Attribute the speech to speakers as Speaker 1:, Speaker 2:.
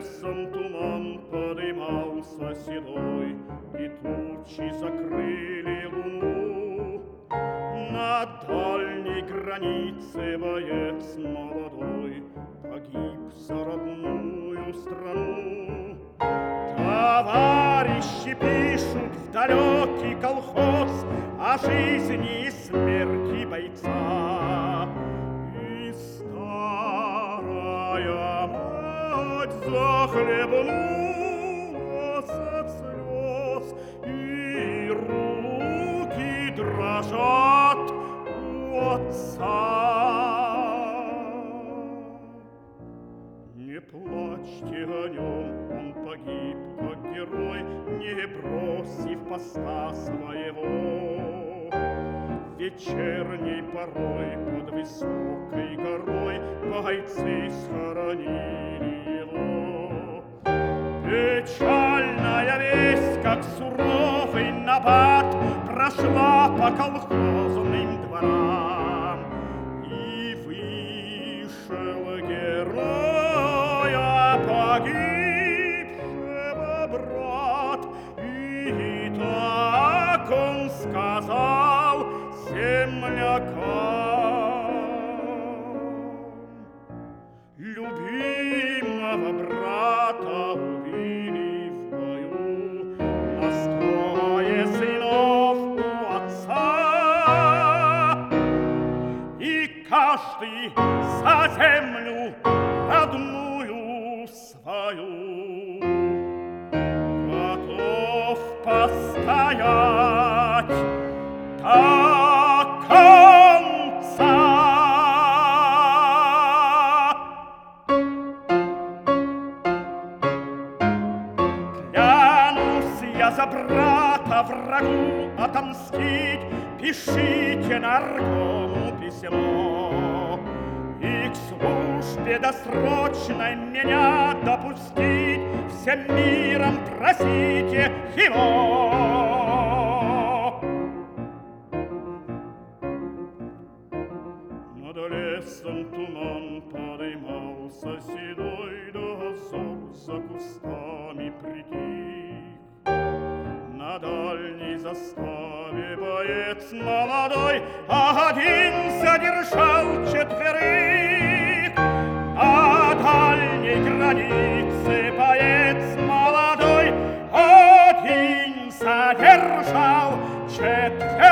Speaker 1: лесом туман подымался седой, и тучи закрыли луну. На дальней границе боец молодой погиб за родную страну. Товарищи пишут в далекий колхоз о жизни и смерти бойца. И старая мать захлебнулась от слез, и руки дрожат у отца. Не плачьте о нем, он погиб как герой, не бросив поста своего. Вечерней порой под высокой горой бойцы схоронили его. Печальная весть, как суровый набат, прошла по колхозным дворам, и вышел героя погибшего брат, и так он сказал землякам: любимого брата убили в бою на строе сынов у отца, и каждый за землю родную свою готов постоять до конца. Клянусь я за брата врагу отомстить, пишите наркому письмо, и к службе досрочной меня допустить всем миром просите его. Над лесом туман подымался седой, дозор за кустами притих. На дальней заставе боец молодой один задержал четверых. На дальней границе боец молодой один задержал четверых.